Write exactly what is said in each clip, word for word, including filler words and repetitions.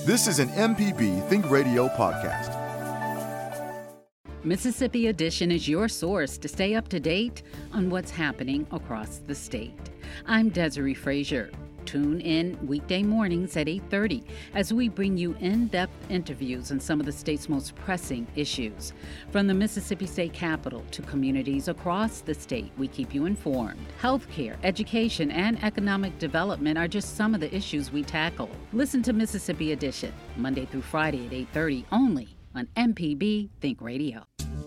This is an M P B Think Radio podcast. Mississippi Edition is your source to stay up to date on what's happening across the state. I'm Desiree Frazier. Tune in weekday mornings at eight thirty as we bring you in-depth interviews on some of the state's most pressing issues. From the Mississippi State Capitol to communities across the state, we keep you informed. Healthcare, education, and economic development are just some of the issues we tackle. Listen to Mississippi Edition, Monday through Friday at eight thirty only on M P B Think Radio.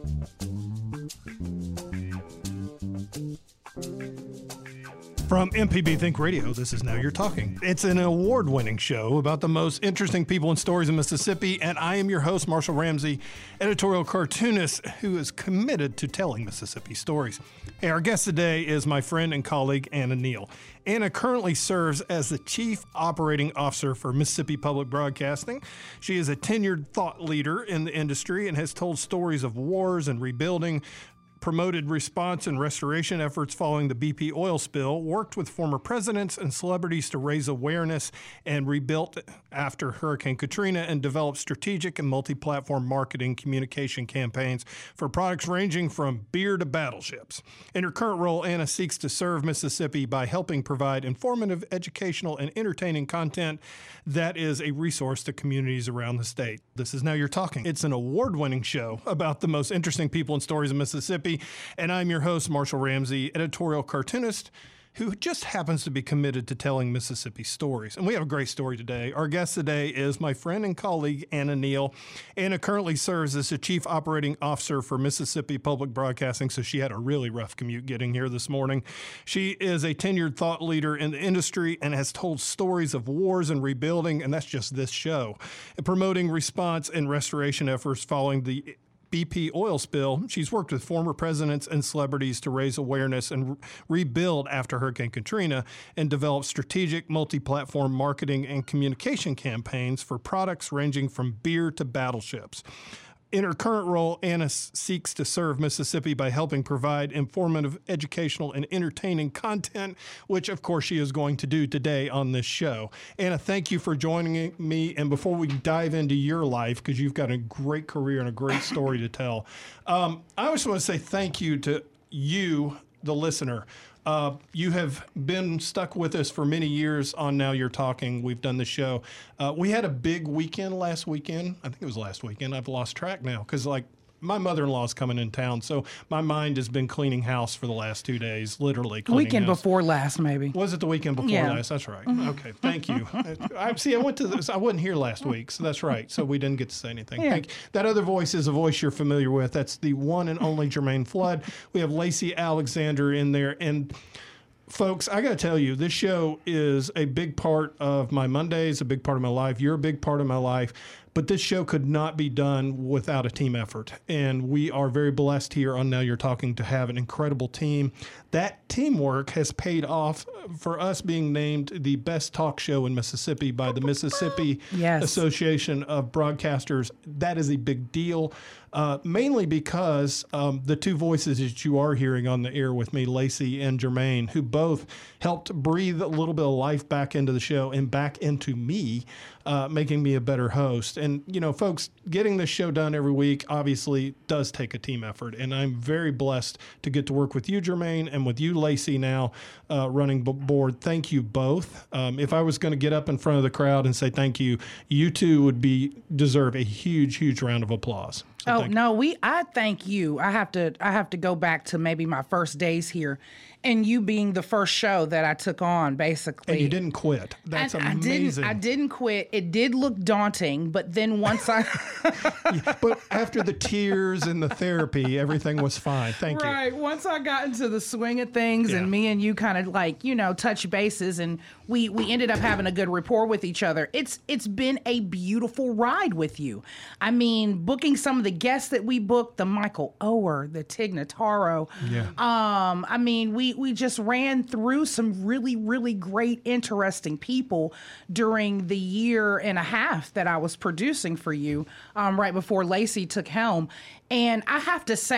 From M P B Think Radio, this is Now You're Talking. It's an award-winning show about the most interesting people and stories in Mississippi, and I am your host, Marshall Ramsey, editorial cartoonist who is committed to telling Mississippi stories. Hey, our guest today is my friend and colleague, Anna Neal. Anna currently serves as the Chief Operating Officer for Mississippi Public Broadcasting. She is a tenured thought leader in the industry and has told stories of wars and rebuilding, promoted response and restoration efforts following the B P oil spill, worked with former presidents and celebrities to raise awareness, and rebuilt after Hurricane Katrina, and developed strategic and multi-platform marketing communication campaigns for products ranging from beer to battleships. In her current role, Anna seeks to serve Mississippi by helping provide informative, educational, and entertaining content that is a resource to communities around the state. This is Now You're Talking. It's an award-winning show about the most interesting people and stories in Mississippi. And I'm your host, Marshall Ramsey, editorial cartoonist who just happens to be committed to telling Mississippi stories. And we have a great story today. Our guest today is my friend and colleague, Anna Neal. Anna currently serves as the Chief Operating Officer for Mississippi Public Broadcasting, so she had a really rough commute getting here this morning. She is a tenured thought leader in the industry and has told stories of wars and rebuilding, and that's just this show, and promoting response and restoration efforts following the B P oil spill. She's worked with former presidents and celebrities to raise awareness and re- rebuild after Hurricane Katrina, and develop strategic multi-platform marketing and communication campaigns for products ranging from beer to battleships. In her current role, Anna seeks to serve Mississippi by helping provide informative, educational, and entertaining content, which, of course, she is going to do today on this show. Anna, thank you for joining me. And before we dive into your life, because you've got a great career and a great story to tell, um, I just want to say thank you to you, the listener. Uh, you have been stuck with us for many years on Now You're Talking. We've done the show. Uh, we had a big weekend last weekend. I think it was last weekend. I've lost track now because, like, my mother-in-law is coming in town, so my mind has been cleaning house for the last two days, literally cleaning Weekend house. before last, maybe. Was it the weekend before Yeah. last? That's right. Okay, thank you. I see. I went to this. I wasn't here last week, so that's right. So we didn't get to say anything. Yeah. Thank, that other voice is a voice you're familiar with. That's the one and only Jermaine Flood. We have Lacey Alexander in there, and folks, I got to tell you, this show is a big part of my Mondays, a big part of my life. You're a big part of my life. But this show could not be done without a team effort. And we are very blessed here on Now You're Talking to have an incredible team. That teamwork has paid off for us being named the best talk show in Mississippi by the Mississippi Yes. Association of Broadcasters. That is a big deal, uh, mainly because um, the two voices that you are hearing on the air with me, Lacey and Jermaine, who both helped breathe a little bit of life back into the show and back into me, uh, making me a better host. And, you know, folks, getting this show done every week obviously does take a team effort. And I'm very blessed to get to work with you, Jermaine, and with you, Lacey, now uh, running b- board. Thank you both. Um, if I was going to get up in front of the crowd and say thank you, you two would be deserve a huge, huge round of applause. So Oh thank no, we I thank you. I have to I have to go back to maybe my first days here, and you being the first show that I took on, basically. And you didn't quit. That's I, amazing. I didn't. I didn't quit. It did look daunting, but then once I Yeah, but after the tears and the therapy, everything was fine. Thank you. right once I got into the swing of things, Yeah. and me and you kind of like you know touch bases, and we we ended up having a good rapport with each other. It's it's been a beautiful ride with you. I mean, booking some of the guests that we booked, the Michael Oher, the Tig Notaro. Yeah. Um, I mean, we we just ran through some really, really great, interesting people during the year and a half that I was producing for you, um, right before Lacey took helm. And I have to say,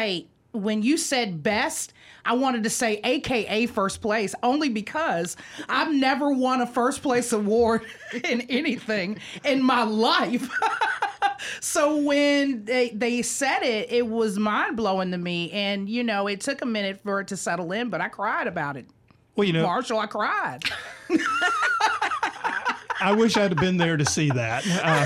when you said best, I wanted to say A K A first place, only because I've never won a first place award in anything in my life. So when they, they said it, it was mind blowing to me. And, you know, it took a minute for it to settle in, but I cried about it. Well, you know, Marshall, I cried. I wish I'd have been there to see that. Uh,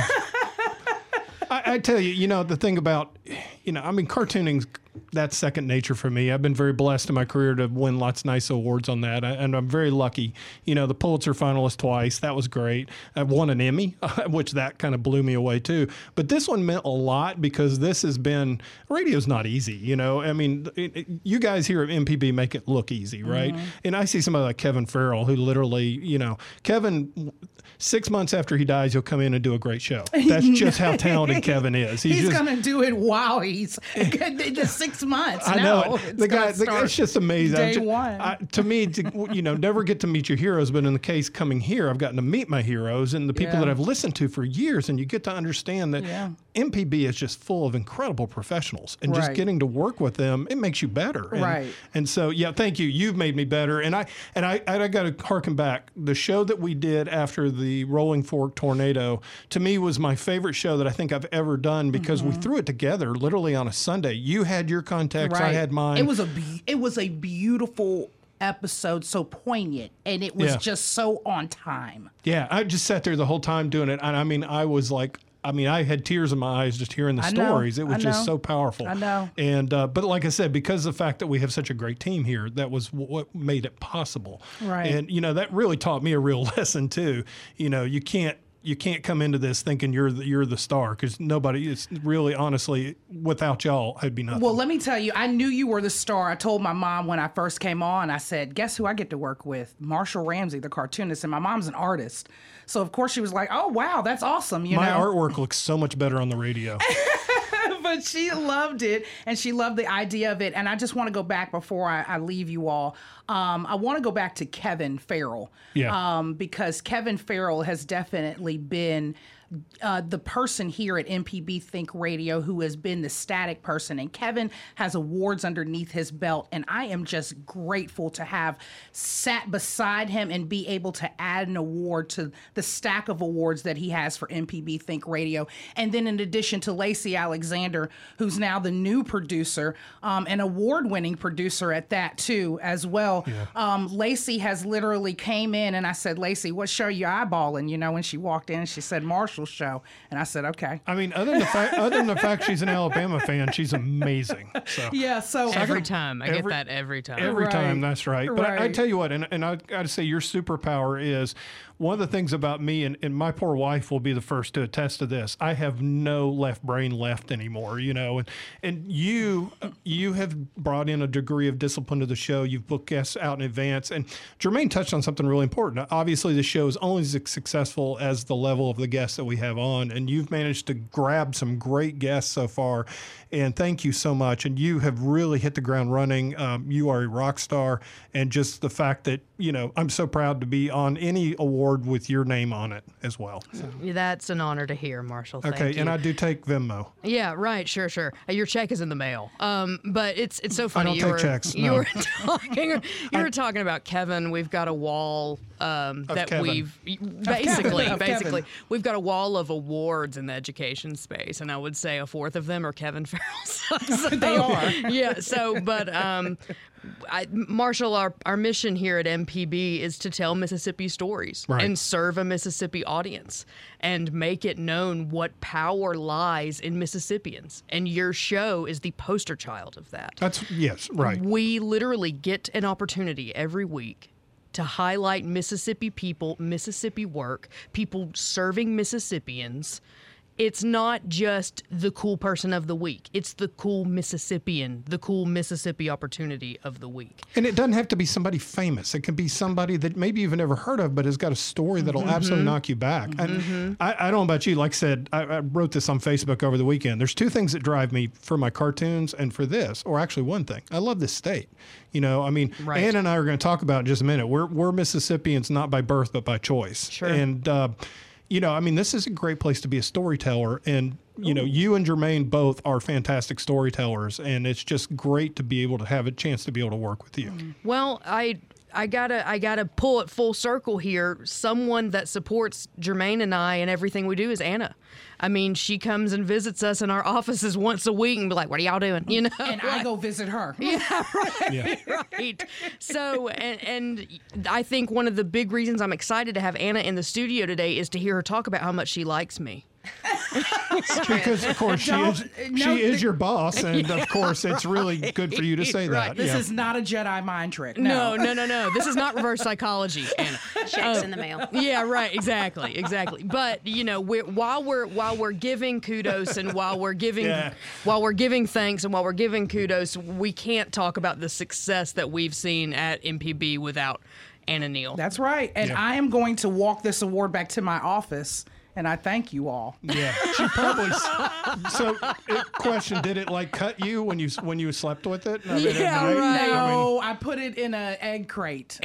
I, I tell you, you know, the thing about, you know, I mean, cartooning's that's second nature for me. I've been very blessed in my career to win lots of nice awards on that, and I'm very lucky. You know, the Pulitzer finalist twice. That was great. I won an Emmy, which that kind of blew me away too. But this one meant a lot because this has been, radio's not easy, you know. I mean, it, it, you guys here at M P B make it look easy, right? Mm-hmm. And I see somebody like Kevin Farrell who literally, you know, Kevin, six months after he dies, he'll come in and do a great show. That's just how talented Kevin is. He's, He's going to do it while he's just six months. I no, know. The guy, the guy, it's just amazing. Day just, one. I, to me, to, you know, never get to meet your heroes, but in the case coming here, I've gotten to meet my heroes and the people Yeah. that I've listened to for years, and you get to understand that Yeah. M P B is just full of incredible professionals, and just Right. getting to work with them, it makes you better. And, Right. And so, yeah, thank you. You've made me better. And I and I, I got to harken back. The show that we did after the Rolling Fork tornado, to me, was my favorite show that I think I've ever done because Mm-hmm. we threw it together literally on a Sunday. You had your contacts, I had mine. It was a be- it was a beautiful episode, so poignant, and it was Yeah. just so on time. Yeah, I just sat there the whole time doing it. And I mean, I was like, I mean, I had tears in my eyes just hearing the I know, stories. It was I just know. so powerful. I know. And, uh, but like I said, because of the fact that we have such a great team here, that was w- what made it possible. Right. And, you know, that really taught me a real lesson too. You know, you can't, you can't come into this thinking you're the, you're the star, because nobody is really, honestly, without y'all, I'd be nothing. Well, let me tell you, I knew you were the star. I told my mom when I first came on, I said, guess who I get to work with? Marshall Ramsey, the cartoonist. And my mom's an artist. So, of course, she was like, oh, wow, that's awesome. You My know? artwork looks so much better on the radio. But she loved it, and she loved the idea of it. And I just want to go back before I, I leave you all. Um, I want to go back to Kevin Farrell. Yeah. Um, because Kevin Farrell has definitely been uh, the person here at M P B Think Radio who has been the static person. And Kevin has awards underneath his belt. And I am just grateful to have sat beside him and be able to add an award to the stack of awards that he has for M P B Think Radio. And then in addition to Lacey Alexander, who's now the new producer, um, an award-winning producer at that too, as well. Yeah. Um, Lacey has literally came in and I said, Lacey, what show you eyeballing? You know, when she walked in, she said, Marshall's show. And I said, okay. I mean, other than the fact, other than the fact she's an Alabama fan, she's amazing. So. Yeah, so Every time. I every- get that every time. Every Right. time, that's right. But I, I Right. tell you what, and, and I got to say, your superpower is one of the things about me, and, and my poor wife will be the first to attest to this. I have no left brain left anymore, you know. And and you you have brought in a degree of discipline to the show. You've booked guests out in advance, and Jermaine touched on something really important. Obviously, the show is only as successful as the level of the guests that we have on, and you've managed to grab some great guests so far. And thank you so much. And you have really hit the ground running. Um, you are a rock star, and just the fact that, you know, I'm so proud to be on any award with your name on it as well. So. That's an honor to hear, Marshall. Thank Okay, you. and I do take Venmo. Yeah, right. Sure, sure. Uh, Your check is in the mail. Um, but it's it's so funny. don't you take were, checks, You no. were talking. You were talking about Kevin. We've got a wall um, that Kevin. we've basically Of Kevin. basically we've got a wall of awards in the education space, and I would say a fourth of them are Kevin Farrell's. So, They are. Yeah. So, but um, I, Marshall, our our mission here at M P B is to tell Mississippi stories Right. and serve a Mississippi audience and make it known what power lies in Mississippians. And your show is the poster child of that. That's, yes, right. We literally get an opportunity every week to highlight Mississippi people, Mississippi work, people serving Mississippians. It's not just the cool person of the week. It's the cool Mississippian, the cool Mississippi opportunity of the week. And it doesn't have to be somebody famous. It can be somebody that maybe you've never heard of, but has got a story that'll Mm-hmm. absolutely knock you back. And I, I don't know about you. Like I said, I, I wrote this on Facebook over the weekend. There's two things that drive me for my cartoons and for this, or actually one thing. I love this state. You know, I mean, Right. Ann and I are going to talk about it in just a minute. We're, we're Mississippians, not by birth, but by choice. Sure. And, uh, you know, I mean, this is a great place to be a storyteller. And you know, you and Jermaine both are fantastic storytellers, and it's just great to be able to have a chance to be able to work with you. Well, I I gotta I gotta pull it full circle here. Someone that supports Jermaine and I and everything we do is Anna. I mean, she comes and visits us in our offices once a week and be like, "What are y'all doing?" You know, And like, I go visit her. yeah, right, Yeah. right. So, and, and I think one of the big reasons I'm excited to have Anna in the studio today is to hear her talk about how much she likes me. Because of course she Don't- is no, she is the- your boss, and of course it's really good for you to say Right. that. This yeah. is not a Jedi mind trick. No, No. no, no, no. This is not reverse psychology, Anna. Checks in the mail. Yeah, right. Exactly, exactly. But you know, we're, while we're while we're giving kudos and while we're giving Yeah. while we're giving thanks and while we're giving kudos, we can't talk about the success that we've seen at M P B without Anna Neal. That's right. And Yeah. I am going to walk this award back to my office, and I thank you all. Yeah, she probably. s- So, it, question: did it like cut you when you when you slept with it? I mean, at Yeah, night? right. No, I put it in an egg crate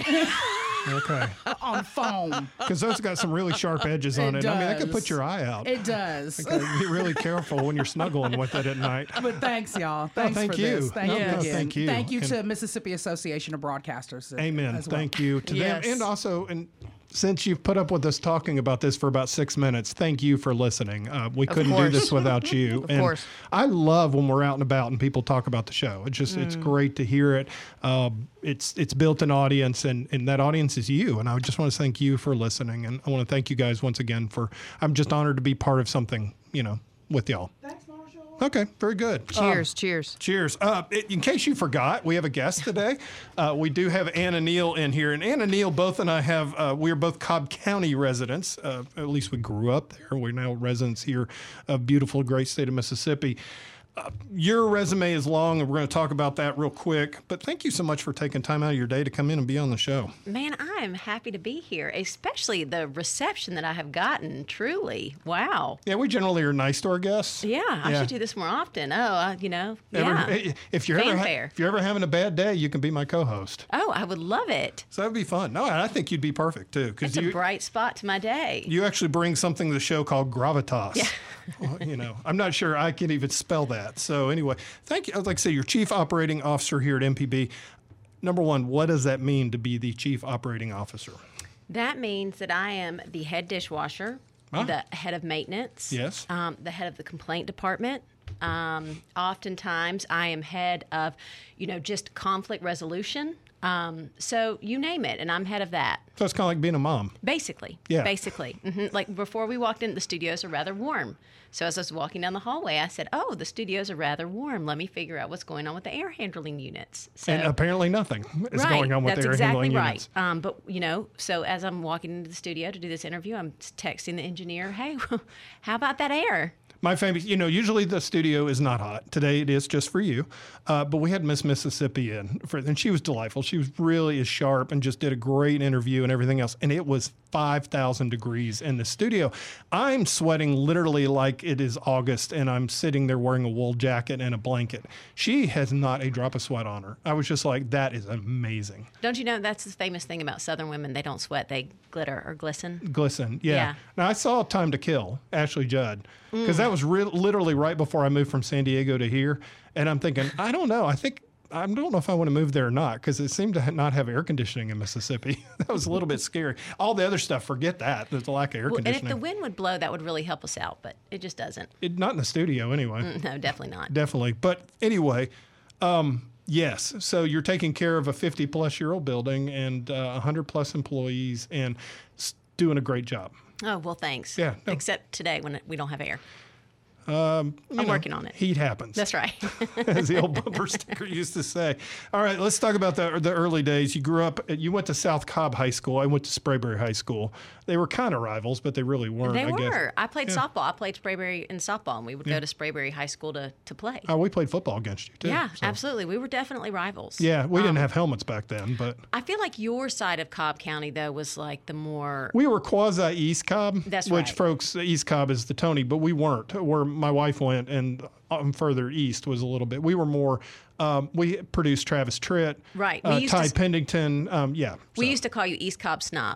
Okay, on foam. because those got some really sharp edges on it. It I mean, they could does. put your eye out. It does. So be really careful when you're snuggling with it at night. But thanks, y'all. Thanks thank for you. this. Thank No, you no, again. thank you. Thank you And- to Mississippi Association of Broadcasters. as- Amen. as well. Thank you to Yes. them, and also and. Since you've put up with us talking about this for about six minutes, thank you for listening. Uh, we couldn't do course. this without you. Of and course. I love when we're out and about and people talk about the show. It's just it's great to hear it. Um, it's it's built an audience, and, and that audience is you. And I just want to thank you for listening, and I want to thank you guys once again for. I'm just honored to be part of something, you know, with y'all. Thanks, Marshall. Okay, very good. Cheers, cheers. Cheers. Uh, it- in case you forgot, we have a guest today. Uh, we do have Anna Neal in here. And Anna Neal, both and I have, uh, we're both Cobb County residents. Uh, at least we grew up there. We're now residents here of beautiful, great state of Mississippi. Uh, your resume is long, and we're going to talk about that real quick. But thank you so much for taking time out of your day to come in and be on the show. Man, I am happy to be here, especially the reception that I have gotten. Truly, wow. Yeah, we generally are nice to our guests. Yeah, I Yeah. should do this more often. Oh, uh, you know, Ever- yeah. if you're ever ha- Fanfare. if you're ever having a bad day, you can be my co-host. Oh, I would love it. So that'd be fun. No, I think you'd be perfect too, because It's you a bright spot to my day. You actually bring something to the show called gravitas. Yeah. Well, you know, I'm not sure I can even spell that. So anyway, thank you. Like I say, you're Chief Operating Officer here at M P B. Number one, what does that mean to be the Chief Operating Officer? That means that I am the head dishwasher, Ah. the head of maintenance, Yes. um, the head of the complaint department. Um, oftentimes, I am head of, you know, just conflict resolution. Um, so you name it, and I'm head of that. So it's kind of like being a mom. Basically. Yeah. Basically. hmm Like before we walked in, the studios are rather warm. So as I was walking down the hallway, I said, "Oh, the studios are rather warm. Let me figure out what's going on with the air handling units." So And apparently nothing is right, going on with that's the air exactly handling right. units. Um, but you know, so as I'm walking into the studio to do this interview, I'm texting the engineer, "Hey, how about that air?" My family, you know, usually the studio is not hot. Today it is just for you. Uh, but we had Miss Mississippi in, for, and she was delightful. She was really as sharp and just did a great interview and everything else. And it was five thousand degrees in the studio. I'm sweating literally like it is August, and I'm sitting there wearing a wool jacket and a blanket. She has not a drop of sweat on her. I was just like, that is amazing. Don't you know that's the famous thing about Southern women? They don't sweat; they glitter or glisten. Glisten, yeah. Yeah. Now I saw Time to Kill, Ashley Judd, because that was re- literally right before I moved from San Diego to here, and I'm thinking, I don't know, I think I don't know if I want to move there or not, because it seemed to ha- not have air conditioning in Mississippi. That was a little bit scary. All the other stuff, forget that. There's a lack of air Well, and if conditioning. the wind would blow, that would really help us out, but it just doesn't. It, not in the studio, anyway. No, definitely not. Definitely. But anyway, um, yes. So you're taking care of a fifty plus year old building and uh, one hundred plus employees and s- doing a great job. Oh well, thanks. Yeah, no. Except today when we don't have air. You I'm know, working on it. Heat happens. That's right. As the old bumper sticker used to say. All right, let's talk about the, the early days. You grew up, you went to South Cobb High School. I went to Sprayberry High School. They were kind of rivals, but they really weren't, They I guess. were. I played Yeah. softball. I played Sprayberry in softball, and we would go to Sprayberry High School to, to play. Oh, we played football against you, too. yeah, so- absolutely. We were definitely rivals. Yeah, we Um, didn't have helmets back then, but I feel like your side of Cobb County, though, was like the more. we were quasi East Cobb. That's Which right. folks, East Cobb is the Tony, but we weren't. Where my wife went and um, further east was a little bit. We were more, um, we produced Travis Tritt. Right. We Uh, used to Ty s- Pendington. Um, yeah. We so. used to call you East Cobb snobs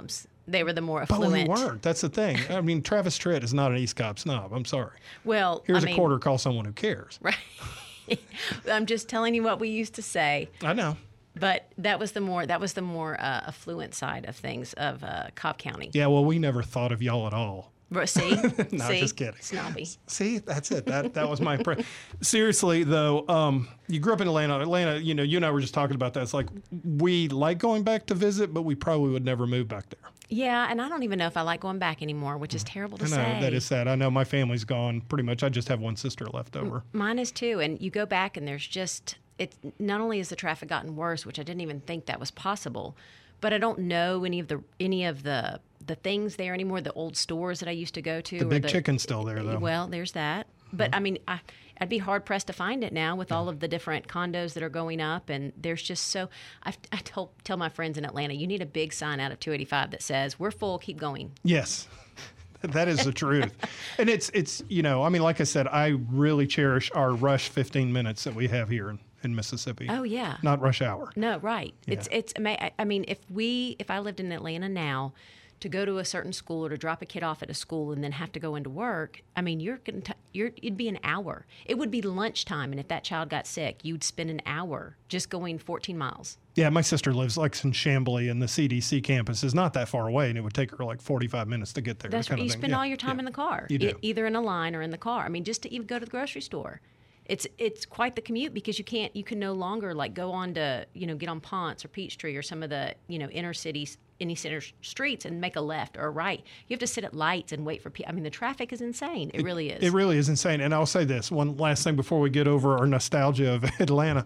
They were the more But affluent. we weren't. That's the thing. I mean, Travis Tritt is not an East Cobb snob. I'm sorry. Well, Here's I a mean, quarter, call someone who cares. Right. I'm just telling you what we used to say. I know. But that was the more that was the more uh, affluent side of things of uh, Cobb County. Yeah, well, we never thought of y'all at all. But see, No, see? just kidding. Snobby. See, that's it. That that was my impression. Seriously, though, um, you grew up in Atlanta. Atlanta, you know, you and I were just talking about that. It's like we like going back to visit, but we probably would never move back there. Yeah, and I don't even know if I like going back anymore, which is terrible to I know, say. that is sad. I know my family's gone pretty much. I just have one sister left over. Mine is too, and you go back and there's just it. Not only has the traffic gotten worse, which I didn't even think that was possible, but I don't know any of the any of the the things there anymore. The old stores that I used to go to. The or Big Chicken's still there, though. Well, there's that. But I mean, I, I'd be hard pressed to find it now with all of the different condos that are going up, and there's just so. I, I told tell my friends in Atlanta, you need a big sign out of two eighty-five that says "We're full, keep going." Yes. That is the truth. And it's, it's you know, I mean, like I said, I really cherish our rush fifteen minutes that we have here in, in Mississippi. Oh yeah. Not rush hour. No, right. It's it's. ama- I mean, if we if I lived in Atlanta now, to go to a certain school or to drop a kid off at a school and then have to go into work, I mean, you're going to you're it'd be an hour. It would be lunchtime, and if that child got sick, you'd spend an hour just going fourteen miles. Yeah, my sister lives like in Chamblee, and the C D C campus is not that far away, and it would take her like forty-five minutes to get there. That's kind right. of You thing. spend Yeah, all your time yeah. in the car, You do. e- either in a line or in the car. I mean, just to even go to the grocery store. It's it's quite the commute because you can't you can no longer like go on to you know get on Ponce or Peachtree or some of the you know inner cities any center streets and make a left or a right. You have to sit at lights and wait for people. I mean, the traffic is insane. It, really is. It really is insane. And I'll say this one last thing before we get over our nostalgia of Atlanta.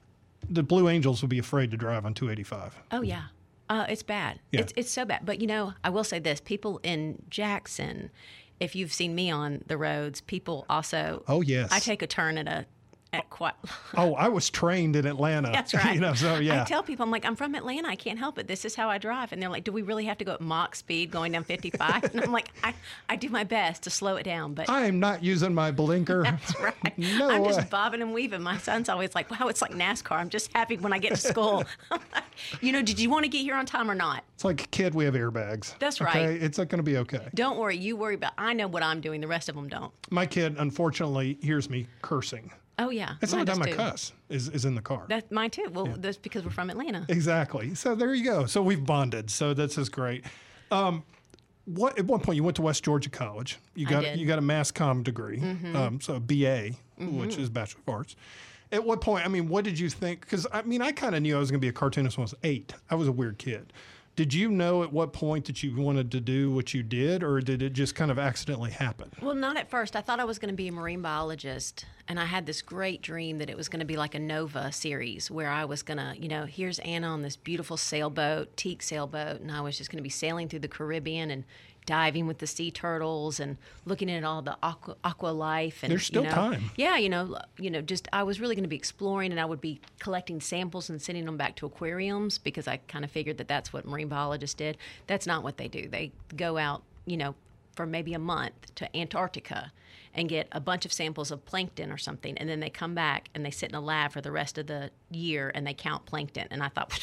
The Blue Angels would be afraid to drive on two eighty-five. Oh yeah, uh, it's bad. Yeah. It's it's so bad. But you know, I will say this: people in Jackson, if you've seen me on the roads, people also. Oh, yes. I take a turn at a at quite. Oh, I was trained in Atlanta. That's right. you know, so yeah. I tell people, I'm like, I'm from Atlanta. I can't help it. This is how I drive. And they're like, do we really have to go at Mach speed going down fifty-five? And I'm like, I, I do my best to slow it down. But I am not using my blinker. that's right. No I'm way. just bobbing and weaving. My son's always like, wow, it's like NASCAR. I'm just happy when I get to school. I'm like, you know, did you want to get here on time or not? It's like, kid, we have airbags. That's okay? right. It's going to be okay. Don't worry. You worry about I know what I'm doing. The rest of them don't. My kid, unfortunately, hears me cursing. Oh, yeah. That's the mine only time I does, too. cuss is, is in the car. That's mine, too. Well, that's because we're from Atlanta. Exactly. So there you go. So we've bonded. So that's just great. Um, what at one point you went to West Georgia College. You I got did. you got a mass comm degree, um, so a B A, which is Bachelor of Arts. At what point? I mean, what did you think? Because I mean, I kind of knew I was going to be a cartoonist when I was eight. I was a weird kid. Did you know at what point that you wanted to do what you did, or did it just kind of accidentally happen? Well, not at first. I thought I was going to be a marine biologist, and I had this great dream that it was going to be like a Nova series where I was going to, you know, here's Anna on this beautiful sailboat, teak sailboat, and I was just going to be sailing through the Caribbean and diving with the sea turtles and looking at all the aqua, aqua life. And There's still you know, time. Yeah, you know, you know, just I was really going to be exploring, and I would be collecting samples and sending them back to aquariums because I kind of figured that that's what marine biologists did. That's not what they do. They go out, you know, for maybe a month to Antarctica and get a bunch of samples of plankton or something, and then they come back and they sit in a lab for the rest of the year and they count plankton. And I thought,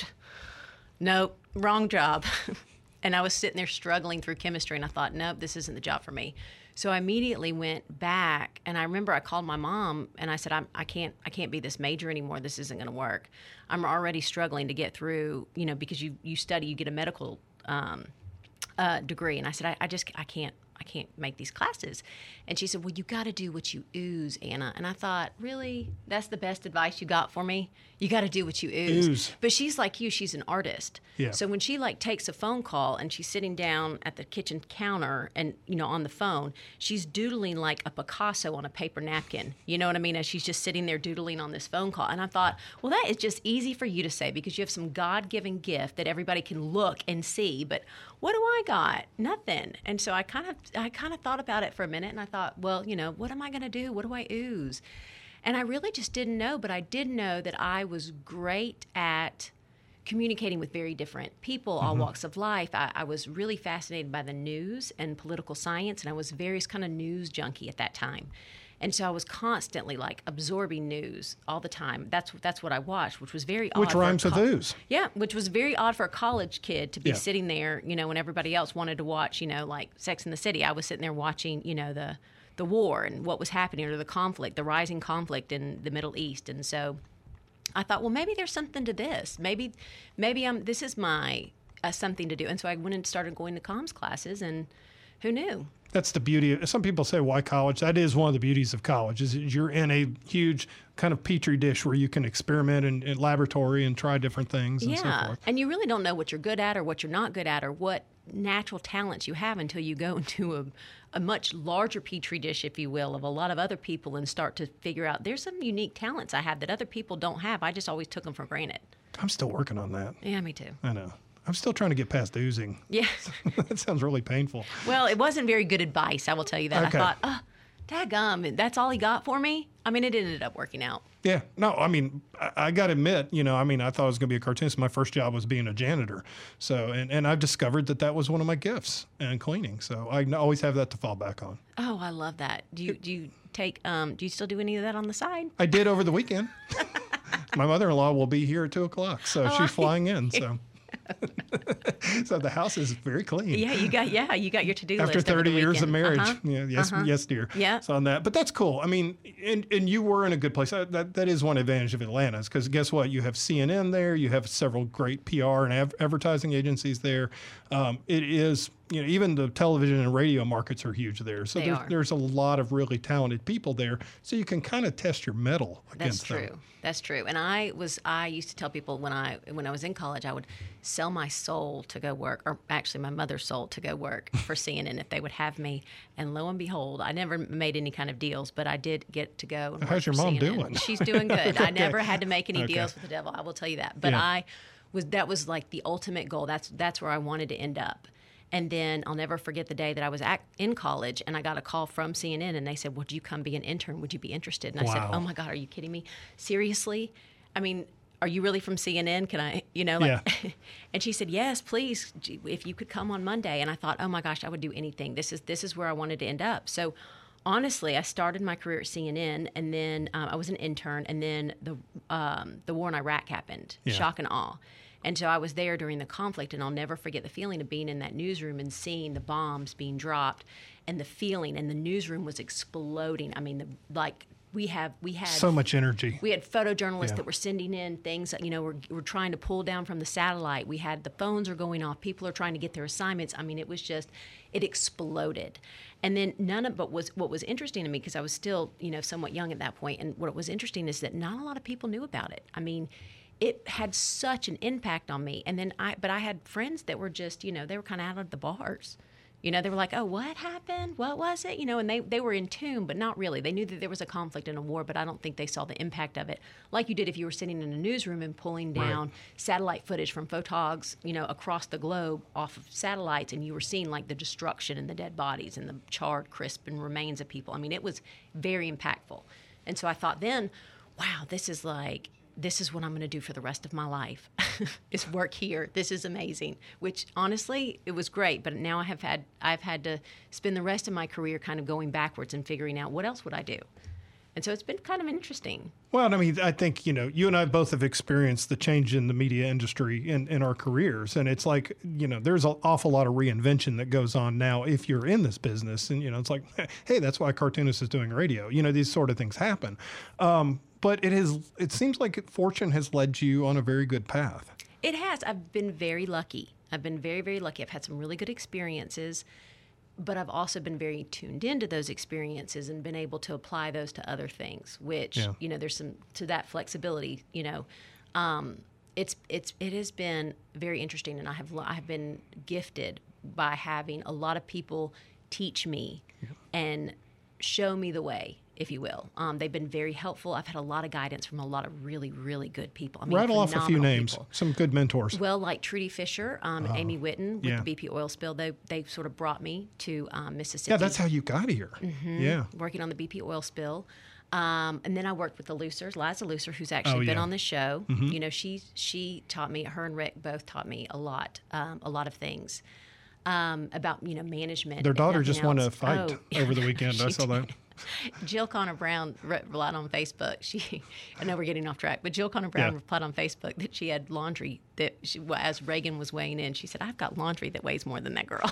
nope, wrong job. And I was sitting there struggling through chemistry, and I thought, nope, this isn't the job for me. So I immediately went back, and I remember I called my mom, and I said, I'm, I can't, I can't be this major anymore. This isn't going to work. I'm already struggling to get through, you know, because you you study, you get a medical um, uh, degree, and I said, I, I just, I can't, I can't make these classes. And she said, well, you got to do what you ooze, Anna. And I thought, really? That's the best advice you got for me? You got to do what you ooze. Ooze. But she's like you, she's an artist. Yeah. So when she like takes a phone call and she's sitting down at the kitchen counter and, you know, on the phone, she's doodling like a Picasso on a paper napkin. You know what I mean? As she's just sitting there doodling on this phone call. And I thought, well, that is just easy for you to say because you have some God-given gift that everybody can look and see. But what do I got? Nothing. And so I kind of I kind of thought about it for a minute, and I thought, well, you know, what am I going to do? What do I ooze? And I really just didn't know, but I did know that I was great at communicating with very different people, all Mm-hmm. walks of life. I, I was really fascinated by the news and political science, and I was very kind of news junkie at that time. And so I was constantly like absorbing news all the time. That's that's what I watched, which was very odd. Which for a rhymes with co- ooze. Yeah, which was very odd for a college kid to be Yeah. sitting there, you know, when everybody else wanted to watch, you know, like Sex and the City. I was sitting there watching, you know, the the war and what was happening, or the conflict, the rising conflict in the Middle East. And so I thought, well, maybe there's something to this. Maybe maybe I'm this is my uh, something to do. And so I went and started going to comms classes, and who knew? That's the beauty of, some people say, why college? That is one of the beauties of college, is that you're in a huge kind of petri dish where you can experiment in, in laboratory and try different things and so Yeah, forth. and you really don't know what you're good at or what you're not good at or what natural talents you have until you go into a, a much larger petri dish, if you will, of a lot of other people and start to figure out there's some unique talents I have that other people don't have. I just always took them for granted. I'm still working on that. Yeah, me too. I know. I'm still trying to get past oozing. Yeah. That sounds really painful. Well, it wasn't very good advice, I will tell you that. Okay. I thought, oh, daggum, that's all he got for me? I mean, it ended up working out. Yeah. No, I mean, I, I got to admit, you know, I mean, I thought I was going to be a cartoonist. My first job was being a janitor. So, and, and I've discovered that that was one of my gifts, and cleaning. So I always have that to fall back on. Oh, I love that. Do you do you take um do you still do any of that on the side? I did over the weekend. My mother-in-law will be here at two o'clock. So she's flying in. So. So the house is very clean. Yeah, you got yeah, you got your to-do After list over thirty the years of weekend. marriage. Uh-huh. Yeah, yes, Uh-huh. yes, dear. Yeah. So on that, but that's cool. I mean, and and you were in a good place. That that, that is one advantage of Atlanta, because guess what? You have C N N there. You have several great P R and av- advertising agencies there. Um, it is, you know, even the television and radio markets are huge there. So They there's, are. there's a lot of really talented people there. So you can kind of test your mettle That's against true. them. That's true. And I was I used to tell people when I when I was in college, I would sell my soul to go work, or actually my mother's soul to go work for C N N if they would have me. And lo and behold, I never made any kind of deals, but I did get to go. And work How's your for mom C N N. doing? She's doing good. I never had to make any Okay. deals with the devil. I will tell you that. But Yeah. I was that was like the ultimate goal. That's that's where I wanted to end up. And then I'll never forget the day that I was at, in college, and I got a call from C N N, and they said, "Would you come be an intern? Would you be interested?" And I said, Wow. "Oh my God, are you kidding me? Seriously? I mean, are you really from C N N? Can I, you know?" Like, Yeah. And she said, "Yes, please. If you could come on Monday." And I thought, "Oh my gosh, I would do anything. This is this is where I wanted to end up." So, honestly, I started my career at C N N, and then um, I was an intern, and then the um, the war in Iraq happened. Yeah. Shock and awe. And so I was there during the conflict, and I'll never forget the feeling of being in that newsroom and seeing the bombs being dropped, and the feeling, and the newsroom was exploding. I mean, the, like we have we had So much energy. we had photojournalists Yeah. that were sending in things that, you know, we're, we're trying to pull down from the satellite. We had the phones are going off. People are trying to get their assignments. I mean, it was just, it exploded. And then none of, but was what was interesting to me, because I was still, you know, somewhat young at that point, and what was interesting is that not a lot of people knew about it. I mean, it had such an impact on me. And then I, but I had friends that were just, you know, they were kind of out of the bars. You know, they were like, "Oh, what happened? What was it?" You know, and they, they were in tune, but not really. They knew that there was a conflict and a war, but I don't think they saw the impact of it like you did if you were sitting in a newsroom and pulling down satellite footage from photogs, you know, across the globe off of satellites, and you were seeing like the destruction and the dead bodies and the charred, crisp, and remains of people. I mean, it was very impactful. And so I thought then, wow, this is like, this is what I'm going to do for the rest of my life, is work here. This is amazing, which honestly, it was great. But now I have had, I've had to spend the rest of my career kind of going backwards and figuring out what else would I do. And so it's been kind of interesting. Well, I mean, I think, you know, you and I both have experienced the change in the media industry in, in our careers. And it's like, you know, there's an awful lot of reinvention that goes on now if you're in this business. And, you know, it's like, hey, that's why Cartoonist is doing radio. You know, these sort of things happen. Um, but it is, it seems like fortune has led you on a very good path. It has. I've been very lucky. I've been very, very lucky. I've had some really good experiences, but I've also been very tuned into those experiences and been able to apply those to other things, which, Yeah. you know, there's some, to that flexibility, you know, um, it's, it's, it has been very interesting. And I have, I have been gifted by having a lot of people teach me and show me the way, if you will. Um, they've been very helpful. I've had a lot of guidance from a lot of really, really good people. I mean, Rattle off a few phenomenal names, people. some good mentors. Well, like Trudy Fisher, um, Amy Whitten with yeah. the B P oil spill, they they sort of brought me to um, Mississippi. Yeah, that's how you got here. Mm-hmm. Yeah. Working on the B P oil spill. Um, and then I worked with the Lucers, Liza Lucer, who's actually Oh, been yeah. on the show. You know, she she taught me, her and Rick both taught me a lot, um, a lot of things um, about, you know, management. Their and daughter nothing just won a else. fight Oh. over the weekend. I She saw that. did. Jill Connor Brown replied on Facebook. She, I know we're getting off track, but Jill Connor Brown Yeah. replied on Facebook that she had laundry that she, well, as Reagan was weighing in, she said, "I've got laundry that weighs more than that girl."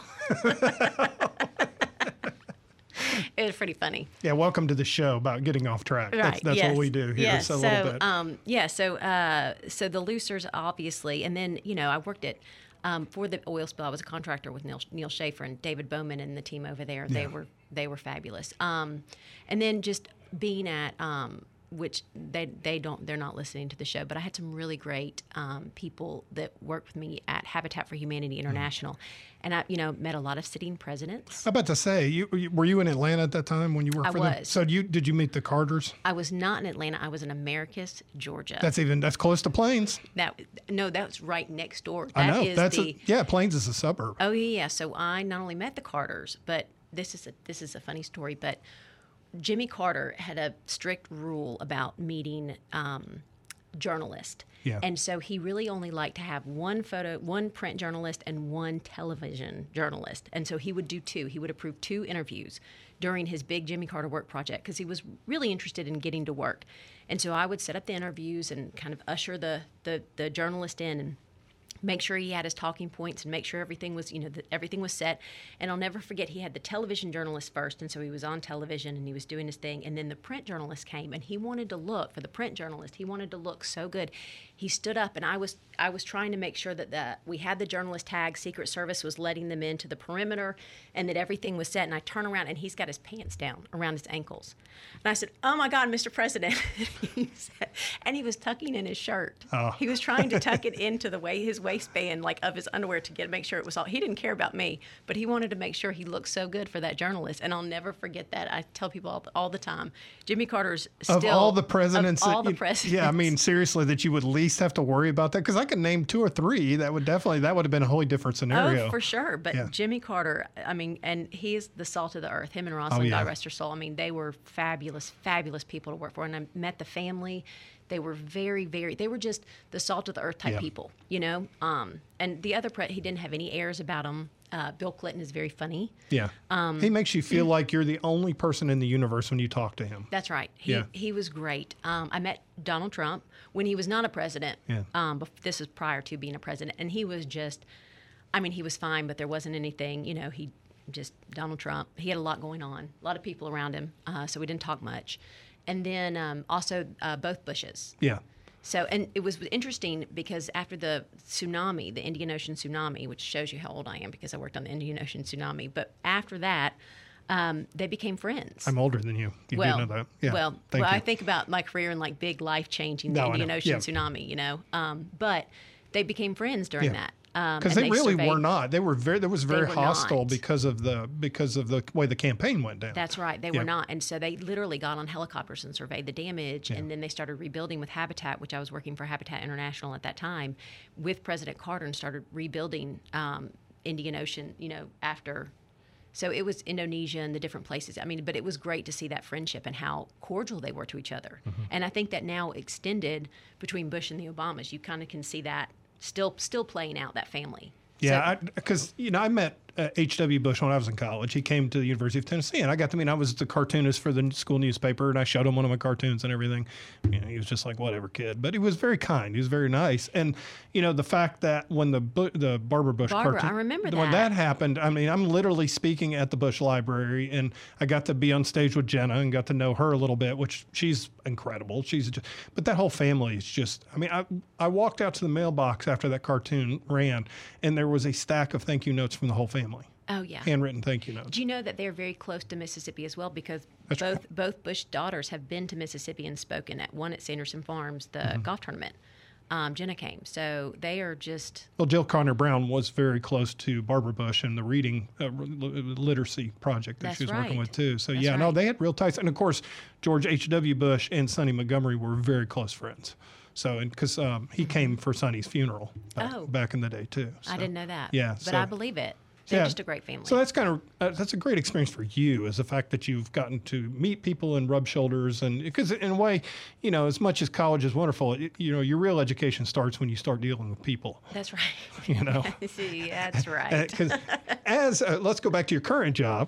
It was pretty funny. Yeah, welcome to the show about getting off track. That's, Right. that's yes. what we do here. Yes. So, a So, little bit. um, yeah. So, uh, so the Lucers, obviously, and then you know, I worked at um, for the oil spill. I was a contractor with Neil, Neil Schaefer and David Bowman and the team over there. They Yeah. were they were fabulous. Um, and then just being at um, which they they don't they're not listening to the show, but I had some really great um, people that worked with me at Habitat for Humanity International, and I you know met a lot of sitting presidents. I'm about to say, you, you- were you in Atlanta at that time when you worked I for them? was. So you did you meet the Carters? I was not in Atlanta. I was in Americus, Georgia. That's even that's close to Plains. That no, that's right next door. I That know. is That's the a, yeah. Plains is a suburb. oh yeah, yeah. So I not only met the Carters, but this is a this is a funny story. But Jimmy Carter had a strict rule about meeting um, journalists. Yeah. And so he really only liked to have one photo, one print journalist and one television journalist. And so he would do two. He would approve two interviews during his big Jimmy Carter work project because he was really interested in getting to work. And so I would set up the interviews and kind of usher the the, the journalist in and make sure he had his talking points and make sure everything was, you know, that everything was set. And I'll never forget, he had the television journalist first, and so he was on television and he was doing his thing. And then the print journalist came, and he wanted to look for the print journalist. He wanted to look so good. He stood up, and I was I was trying to make sure that the, we had the journalist tag. Secret Service was letting them into the perimeter, and that everything was set. And I turn around, and he's got his pants down around his ankles. And I said, "Oh my God, Mister President!" He said, and he was tucking in his shirt. Oh. He was trying to tuck it into the way his waistband, like of his underwear, to get make sure it was all. He didn't care about me, but he wanted to make sure he looked so good for that journalist. And I'll never forget that. I tell people all, all the time, Jimmy Carter's still Of all the presidents, Of that all the you- presidents. yeah, I mean, seriously, that you would least have to worry about that, because I could name two or three that would definitely that would have been a wholly different scenario. Oh, for sure. But Yeah. Jimmy Carter, I mean, and he is the salt of the earth. Him and Rosalind, Oh, yeah. God rest her soul. I mean, they were fabulous, fabulous people to work for. And I met the family. They were very, very, they were just the salt of the earth type Yeah. people, you know? Um, and the other, pre- he didn't have any airs about him. Uh, Bill Clinton is very funny. Yeah, Um, he makes you feel like you're the only person in the universe when you talk to him. That's right. He, Yeah. he was great. Um, I met Donald Trump when he was not a president. Yeah. Um, bef- this is prior to being a president. And he was just, I mean, he was fine, but there wasn't anything, you know, he just, Donald Trump, he had a lot going on, a lot of people around him, uh, so we didn't talk much. And then um, also uh, both Bushes. Yeah, So, and it was interesting because after the tsunami, the Indian Ocean tsunami, which shows you how old I am because I worked on the Indian Ocean tsunami, but after that, um, they became friends. I'm older than you. You well, do know that. Yeah. well, Thank well you. I think about my career and like big life changing, the No, I Indian know. Ocean Yeah. tsunami, you know. Um, but they became friends during Yeah. that. Um, Because and they, really surveyed- were not. They were very. That was very were hostile not. because of the because of the way the campaign went down. That's right. They Yeah. were not. And so they literally got on helicopters and surveyed the damage. And then they started rebuilding with Habitat, which I was working for Habitat International at that time, with President Carter, and started rebuilding um, Indian Ocean, you know, after. So it was Indonesia and the different places. I mean, but it was great to see that friendship and how cordial they were to each other. Mm-hmm. And I think that now extended between Bush and the Obamas. You kind of can see that still still playing out, that family. Yeah, because you know I met uh, H W. Bush when I was in college. He came to the University of Tennessee, and I got to meet. I was the cartoonist for the school newspaper, and I showed him one of my cartoons and everything. You know, he was just like whatever kid, but he was very kind. He was very nice, and you know the fact that when the Bu- the Barbara Bush Barbara, cartoon, I remember when that. that happened. I mean, I'm literally speaking at the Bush Library, and I got to be on stage with Jenna and got to know her a little bit, which she's incredible. She's just, but that whole family is just. I mean, I I walked out to the mailbox after that cartoon ran, and there was a stack of thank you notes from the whole family. Oh, yeah. Handwritten thank you notes. Do you know that they're very close to Mississippi as well? Because That's both right. both Bush daughters have been to Mississippi and spoken at one at Sanderson Farms, the Mm-hmm. golf tournament. Um, Jenna came, so they are just Well, Jill Connor Brown was very close to Barbara Bush and the reading uh, li- literacy project that That's she was working right. with too. So That's yeah, no, right. they had real ties, and of course George H W. Bush and Sonny Montgomery were very close friends. So, and because um, he came for Sonny's funeral back, Oh. back in the day too. I So, didn't know that. Yeah, but so- I believe it. They're Yeah. just a great family. So that's kind of uh, that's a great experience for you, is the fact that you've gotten to meet people and rub shoulders, and because in a way, you know, as much as college is wonderful, it, you know, your real education starts when you start dealing with people. That's right. You know, Yeah, that's right. because as uh, let's go back to your current job.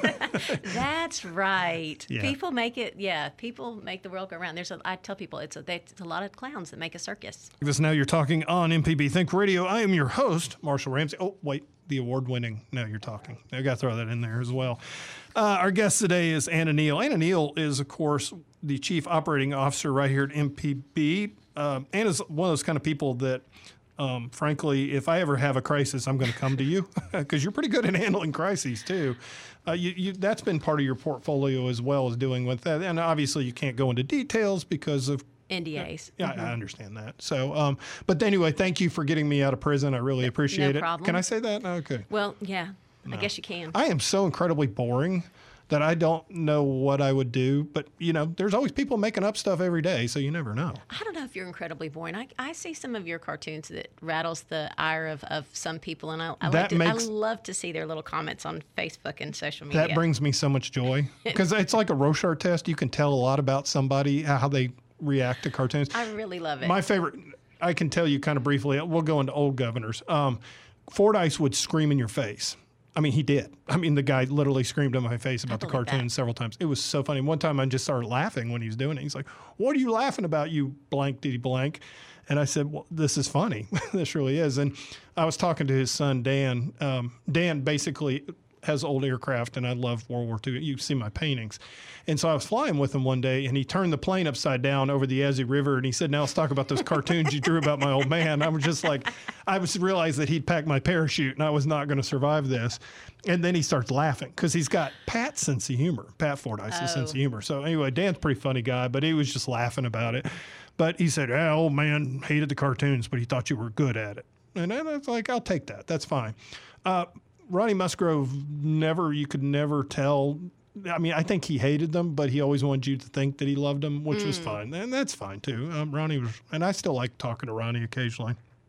That's right. Yeah. People make it. Yeah, people make the world go round. There's a. I tell people it's a. It's a lot of clowns that make a circus. This Now You're Talking on M P B Think Radio. I am your host, Marshall Ramsey. Oh, wait, the award-winning Now You're Talking. I got to throw that in there as well. Uh, our guest today is Anna Neal. Anna Neal is, of course, the Chief Operating Officer right here at M P B. Um, Anna's one of those kind of people that, um, frankly, if I ever have a crisis, I'm going to come to you because you're pretty good at handling crises, too. Uh, you, you, that's been part of your portfolio as well as doing with that. And obviously, you can't go into details because of N D As. Yeah, I understand that. So, um, but anyway, thank you for getting me out of prison. I really appreciate no it. problem. Can I say that? Okay. Well, yeah. I guess you can. I am so incredibly boring that I don't know what I would do. But, you know, there's always people making up stuff every day, so you never know. I don't know if you're incredibly boring. I, I see some of your cartoons that rattles the ire of, of some people, and I, I, That like to, makes- I love to see their little comments on Facebook and social media. That brings me so much joy because it's like a Rorschach test. You can tell a lot about somebody, how they react to cartoons. I really love it. My favorite, I can tell you kind of briefly, we'll go into old governors. Um, Fordyce would scream in your face. I mean, he did. I mean, the guy literally screamed in my face about the believe cartoon that. several times. It was so funny. One time I just started laughing when he was doing it. He's like, "What are you laughing about, you blank diddy blank?" And I said, "Well, this is funny. This really is." And I was talking to his son, Dan. Um, Dan basically has old aircraft, and I love World War Two. You see my paintings. And so I was flying with him one day, and he turned the plane upside down over the Yazoo River, and he said, "Now let's talk about those cartoons you drew about my old man." I was just like, I was realized that he'd packed my parachute, and I was not going to survive this. And then he starts laughing because he's got Pat's sense of humor, Pat Fordyce's Oh. sense of humor. So anyway, Dan's a pretty funny guy, but he was just laughing about it. But he said, "Yeah, old man hated the cartoons, but he thought you were good at it." And I was like, I'll take that. That's fine. Uh, Ronnie Musgrove, never, you could never tell. I mean, I think he hated them, but he always wanted you to think that he loved them, which was fine. And that's fine, too. Um, Ronnie was, and I still like talking to Ronnie occasionally.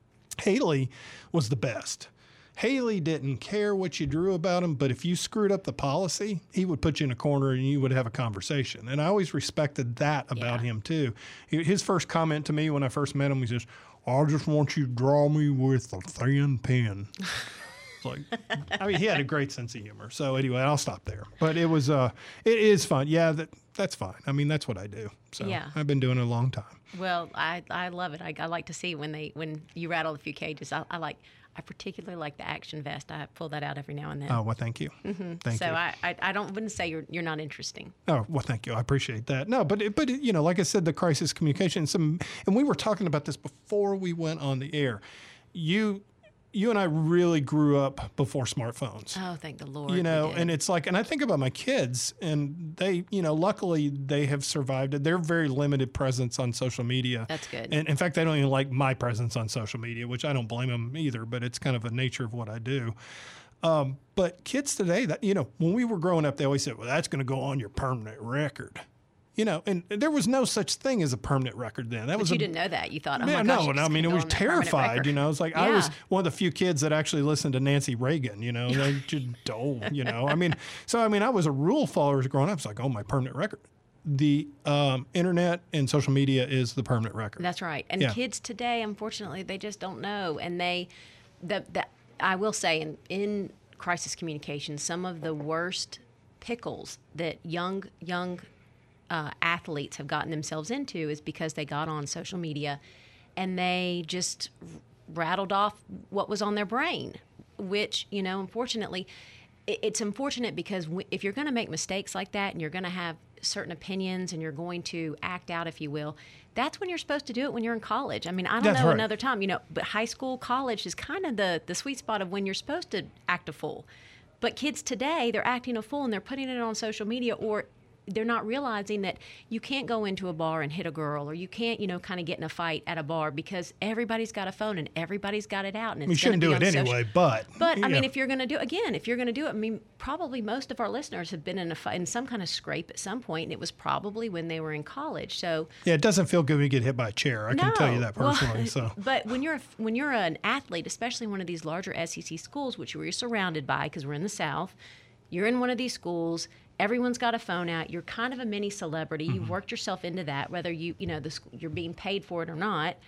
Haley was the best. Haley didn't care what you drew about him, but if you screwed up the policy, he would put you in a corner and you would have a conversation. And I always respected that about Yeah. him, too. He- His first comment to me when I first met him, he says, "I just want you to draw me with a thin pen." Like, I mean, he had a great sense of humor. So anyway, I'll stop there. But it was, uh, it is fun. Yeah, that that's fine. I mean, that's what I do. So Yeah. I've been doing it a long time. Well, I, I love it. I, I like to see when they when you rattle a few cages. I, I like I particularly like the action vest. I pull that out every now and then. Oh well, thank you. Thank so you. I, I I don't wouldn't say you're you're not interesting. Oh well, thank you. I appreciate that. No, but it, but it, you know, like I said, the crisis communication. Some, and we were talking about this before we went on the air. You. You and I really grew up before smartphones. Oh, thank the Lord. You we know, did. and it's like, and I think about my kids, and they, you know, luckily they have survived it. They're very limited presence on social media. That's good. And in fact, they don't even like my presence on social media, which I don't blame them either, but it's kind of a nature of what I do. Um, but kids today, that, you know, when we were growing up, they always said, "Well, that's going to go on your permanent record." You know, and there was no such thing as a permanent record then. That but was you a, didn't know that. You thought, oh yeah, my gosh, no, it's no, I mean, it gonna was go on the permanent terrified, record. you know. It's like I was Yeah. one of the few kids that actually listened to Nancy Reagan, you know, they just dole, you know. I mean, so, I mean, I was a rule follower growing up. It's like, oh, my permanent record. The um, internet and social media is the permanent record. That's right. And Yeah. kids today, unfortunately, they just don't know. And they, the, the, I will say, in, in crisis communication, some of the worst pickles that young, young uh, athletes have gotten themselves into is because they got on social media and they just r- rattled off what was on their brain, which, you know, unfortunately, it, it's unfortunate because w- if you're going to make mistakes like that and you're going to have certain opinions and you're going to act out, if you will, that's when you're supposed to do it when you're in college. I mean, I don't That's know right. another time, you know, but high school, college is kind of the, the sweet spot of when you're supposed to act a fool. But kids today, they're acting a fool and they're putting it on social media, or they're not realizing that you can't go into a bar and hit a girl, or you can't, you know, kind of get in a fight at a bar because everybody's got a phone and everybody's got it out. And it's We shouldn't gonna do be it on anyway, social- but But I mean, yeah. if you're going to do again, if you're going to do it, I mean, probably most of our listeners have been in a fight, in some kind of scrape at some point, and it was probably when they were in college. So Yeah, it doesn't feel good when you get hit by a chair. I can tell you No. that personally. Well, so but when you're when you're an athlete, especially in one of these larger S E C schools, which we're surrounded by because we're in the South, you're in one of these schools. Everyone's got a phone out. You're kind of a mini celebrity. Mm-hmm. You've worked yourself into that, whether you you know the, sc- you're being paid for it or not,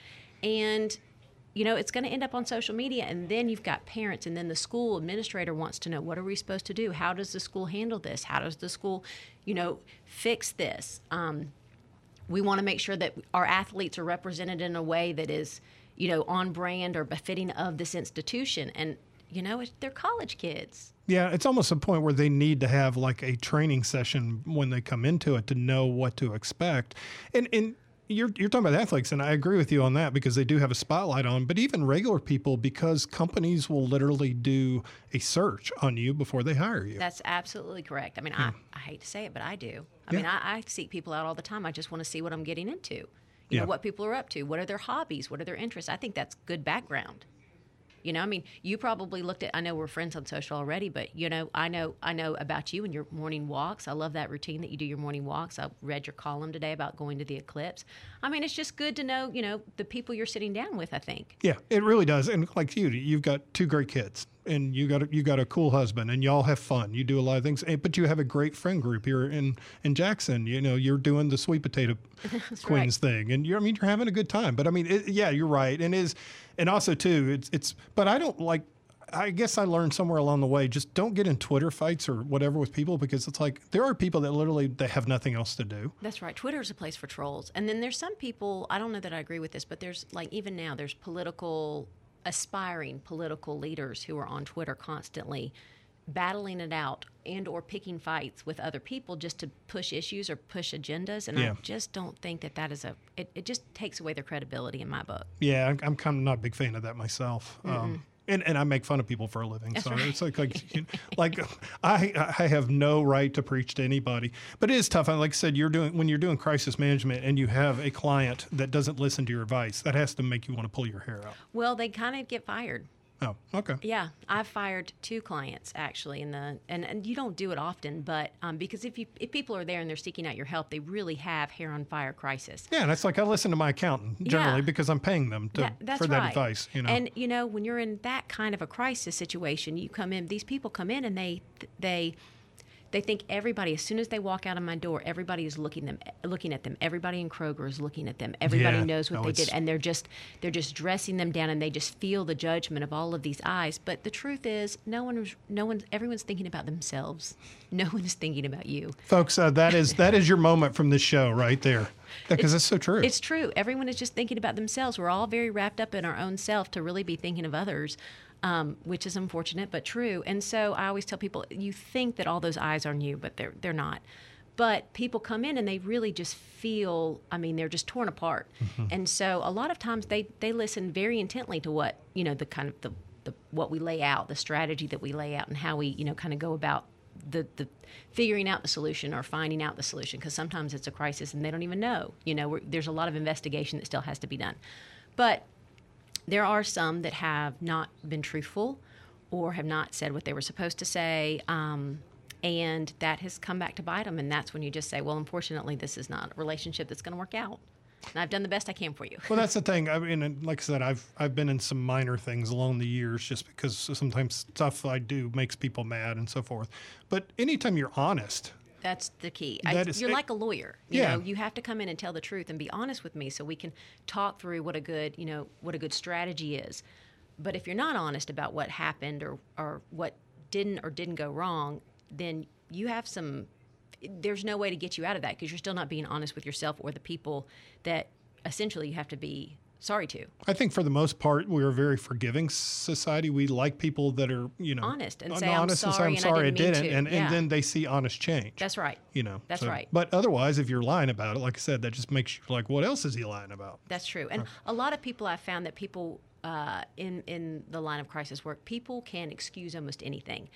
and you know it's going to end up on social media. And then you've got parents, and then the school administrator wants to know, what are we supposed to do? How does the school handle this? How does the school, you know, fix this? Um, we want to make sure that our athletes are represented in a way that is, you know, on brand or befitting of this institution. And you know, it's- they're college kids. yeah, it's almost a point where they need to have like a training session when they come into it to know what to expect. And and you're you're talking about athletes, and I agree with you on that because they do have a spotlight on. But even regular people, because companies will literally do a search on you before they hire you. That's absolutely correct. I mean, I, I hate to say it, but I do. I mean, I, I seek people out all the time. I just want to see what I'm getting into. You Yeah. know, what people are up to. What are their hobbies? What are their interests? I think that's good background. You know, I mean, you probably looked at, I know we're friends on social already, but you know, I know I know about you and your morning walks. I love that routine that you do your morning walks. I read your column today about going to the eclipse. I mean, it's just good to know, you know, the people you're sitting down with, I think. Yeah, it really does. And like you, you've got two great kids, and you got a, you got a cool husband, and y'all have fun. You do a lot of things, and- but you have a great friend group here in in Jackson. You know, you're doing the sweet potato queens thing, and you're I mean you're having a good time. But I mean, it, yeah, you're right, and is and also too, it's it's. But I don't like. I guess I learned somewhere along the way, just don't get in Twitter fights or whatever with people, because it's like there are people that literally they have nothing else to do. That's right. Twitter is a place for trolls. And then there's some people, I don't know that I agree with this, but there's like even now there's political, aspiring political leaders who are on Twitter constantly battling it out and or picking fights with other people just to push issues or push agendas. And Yeah. I just don't think that that is a, it, it just takes away their credibility in my book. Yeah, I'm, I'm kind of not a big fan of that myself. Um, and, and I make fun of people for a living, so it's like like you know, like I I have no right to preach to anybody. But it is tough. And like I said, you're doing when you're doing crisis management and you have a client that doesn't listen to your advice, that has to make you want to pull your hair out. Well, they kind of get fired. Oh, okay. Yeah, I've fired two clients actually in the and, and you don't do it often, but um, because if you if people are there and they're seeking out your help, they really have hair on fire crisis. Yeah, and it's like I listen to my accountant generally Yeah. because I'm paying them to That- that's for that right. advice. You know, And you know, when you're in that kind of a crisis situation, you come in. These people come in and they they they think everybody. As soon as they walk out of my door, everybody is looking them looking at them. Everybody in Kroger is looking at them. Everybody Yeah. knows what No, they it's- did, and they're just they're just dressing them down, and they just feel the judgment of all of these eyes. But the truth is, no one is no one everyone's thinking about themselves. No one is thinking about you. folks, uh, that is that is your moment from this show right there, because it's so true. It's true. Everyone is just thinking about themselves. We're all very wrapped up in our own self to really be thinking of others, um, which is unfortunate but true. And so I always tell people, you think that all those eyes are on you, but they're they're not. But people come in and they really just feel, I mean, they're just torn apart. And so a lot of times they, they listen very intently to what, you know, the kind of the, the what we lay out, the strategy that we lay out, and how we, you know, kind of go about the, the figuring out the solution or finding out the solution, because sometimes it's a crisis and they don't even know. You know, we're, there's a lot of investigation that still has to be done. But there are some that have not been truthful or have not said what they were supposed to say, um, and that has come back to bite them. And that's when you just say, well, unfortunately, this is not a relationship that's going to work out. And I've done the best I can for you. Well, that's the thing. I mean, and like I said, I've I've been in some minor things along the years, just because sometimes stuff I do makes people mad and so forth. But anytime you're honest, That's the key. That I, is- you're like a lawyer. You Yeah. know, you have to come in and tell the truth and be honest with me, so we can talk through what a good, you know, what a good strategy is. But if you're not honest about what happened or or what didn't or didn't go wrong, then you have some. There's no way to get you out of that, because you're still not being honest with yourself or the people that essentially you have to be sorry to. I think for the most part, we're a very forgiving society. We like people that are, you know, Honest and uh, say, "I'm honest and say, sorry I'm and I sorry I didn't mean didn't, to." and, Yeah. and then they see honest change. That's right. You know, That's so- right. But otherwise, if you're lying about it, like I said, that just makes you like, what else is he lying about? That's true. And a lot of people, I've found that people uh, in in the line of crisis work, people can excuse almost anything.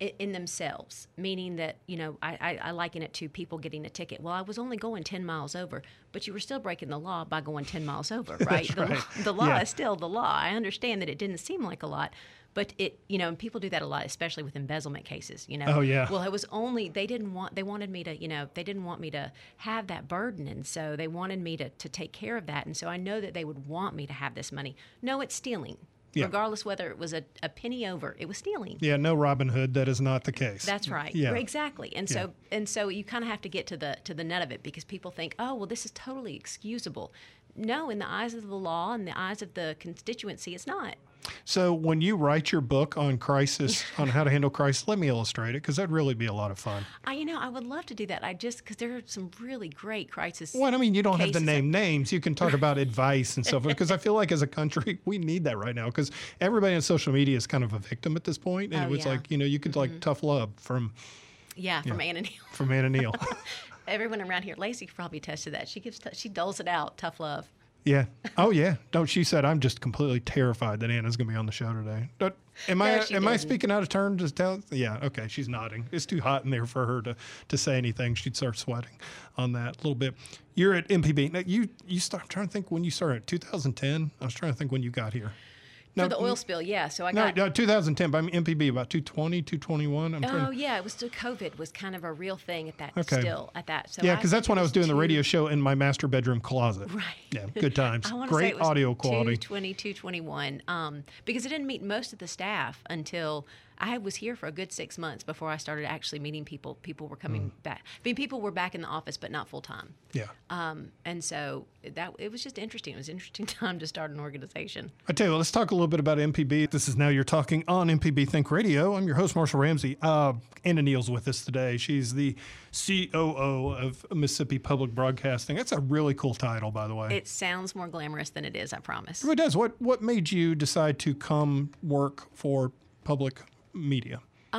i- in themselves, meaning that, you know, I, I, I liken it to people getting a ticket. Well, I was only going ten miles over, but you were still breaking the law by going ten miles over, right? the, right. Law, the law Yeah. is still the law. I understand that it didn't seem like a lot, but it, you know, and people do that a lot, especially with embezzlement cases, you know. Oh, yeah. Well, it was only, they didn't want, they wanted me to, you know, they didn't want me to have that burden. And so they wanted me to, to take care of that. And so I know that they would want me to have this money. No, it's stealing. Yeah. Regardless whether it was a, a penny over, it was stealing. Yeah, no Robin Hood. That is not the case. That's right. Yeah. Exactly. And so and so you kind of have to get to the to the nut of it, because people think, oh, well, this is totally excusable. No, in the eyes of the law and the eyes of the constituency, it's not. So when you write your book on crisis, on how to handle crisis, let me illustrate it, because that'd really be a lot of fun. I, you know, I would love to do that. I just because there are some really great crisis. Well, I mean, you don't have to cases. name names. You can talk about advice and stuff, because I feel like as a country, we need that right now, because everybody on social media is kind of a victim at this point. And Oh, it was yeah. like, you know, you could like tough love from, Yeah, from Anna Neal. from Anna Neal. Everyone around here, Lacey could probably attest to that. She gives, she doles it out, tough love. Yeah. Oh, yeah. Don't she said, I'm just completely terrified that Anna's going to be on the show today. Don't, am I No, she am I didn't. speaking out of turn to tell? Yeah. Okay. She's nodding. It's too hot in there for her to, to say anything. She'd start sweating on that a little bit. You're at M P B. Now, you, you start I'm trying to think when you started, two thousand ten? I was trying to think when you got here. For the oil spill, yeah. So I No, got. no, two thousand ten, but I'm M P B about two twenty, two twenty-one. I'm trying Oh to, yeah, it was still COVID was kind of a real thing at that Okay. still at that. So yeah, I because that's think when it I was doing the two- radio show in my master bedroom closet. Right. Yeah, good times. I want to say Great it was audio quality. two twenty, two twenty-one, um, because I didn't meet most of the staff until I was here for a good six months before I started actually meeting people. People were coming Mm. back. I mean, people were back in the office, but not full time. Yeah. Um, and so that it was just interesting. It was an interesting time to start an organization. I tell you what, let's talk a little bit about M P B. This is Now You're Talking on M P B Think Radio. I'm your host, Marshall Ramsey. Uh, Anna Neal's with us today. She's the C O O of Mississippi Public Broadcasting. That's a really cool title, by the way. It sounds more glamorous than it is, I promise. It does. What What made you decide to come work for public media?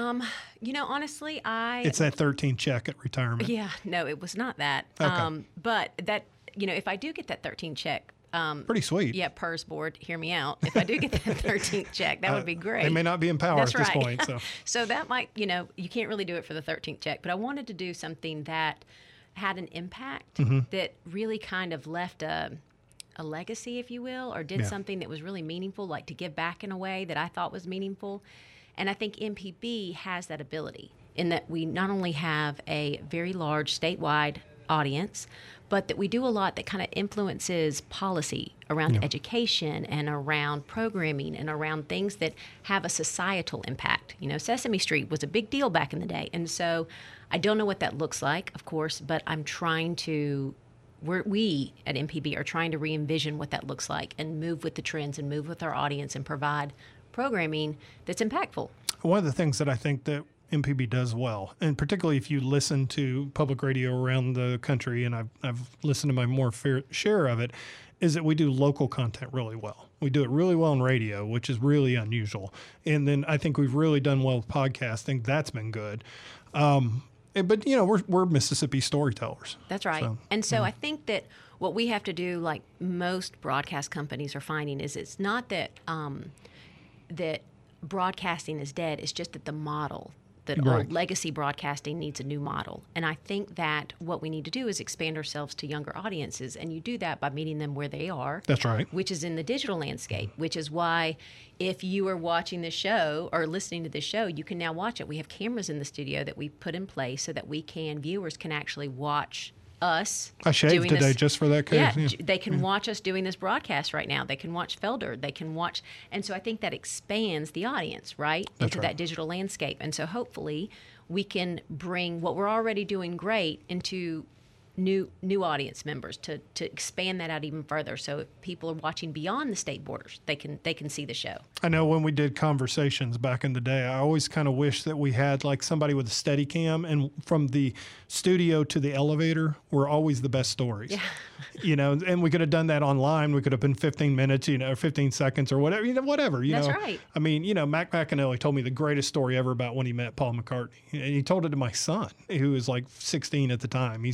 You know, honestly, I It's that thirteenth check at retirement. yeah, no, it was not that. Okay. Um, but that you know, if I do get that thirteen check. Um, Pretty sweet. Yeah, P E R S board, hear me out. If I do get that thirteenth check, that would be great. They may not be in power That's at this right. point. So So that might, you know, you can't really do it for the thirteenth check, but I wanted to do something that had an impact Mm-hmm. that really kind of left a a legacy, if you will, or did Yeah. something that was really meaningful, like to give back in a way that I thought was meaningful. And I think M P B has that ability in that we not only have a very large statewide audience, but that we do a lot that kind of influences policy around education and around programming and around things that have a societal impact. You know, Sesame Street was a big deal back in the day. And so I don't know what that looks like, of course, but I'm trying to we're, we at M P B are trying to re-envision what that looks like and move with the trends and move with our audience and provide programming that's impactful. one of the things that I think that M P B does well, and particularly if you listen to public radio around the country, and I've, I've listened to my more fair share of it, is that we do local content really well. We do it really well in radio, which is really unusual. And then I think we've really done well with podcasting. That's been good. Um, and- but, you know, we're, we're Mississippi storytellers. That's right. So, and so I think that what we have to do, like most broadcast companies are finding, is it's not that um, that broadcasting is dead. It's just that the model, that Right. old legacy broadcasting needs a new model. And I think that what we need to do is expand ourselves to younger audiences. And you do that by meeting them where they are. That's right. Which is in the digital landscape, which is why if you are watching the show or listening to the show, you can now watch it. We have cameras in the studio that we put in place so that we can, viewers can actually watch us. I shaved doing today this- just for that case. Yeah, Yeah. j- they can watch us doing this broadcast right now. They can watch Felder. They can watch, and so I think that expands the audience, right, That's into right. that digital landscape. And so hopefully we can bring what we're already doing great into new new audience members to to expand that out even further. So if people are watching beyond the state borders, they can they can see the show. I know when we did conversations back in the day, I always kind of wish that we had like somebody with a steady cam, and from the studio to the elevator were always the best stories. Yeah. You know, and we could have done that online. We could have been fifteen minutes, you know, or fifteen seconds or whatever, you know, whatever, you That's know. right. I mean, you know, Mac McAnally told me the greatest story ever about when he met Paul McCartney. And he told it to my son, who was like sixteen at the time. He said,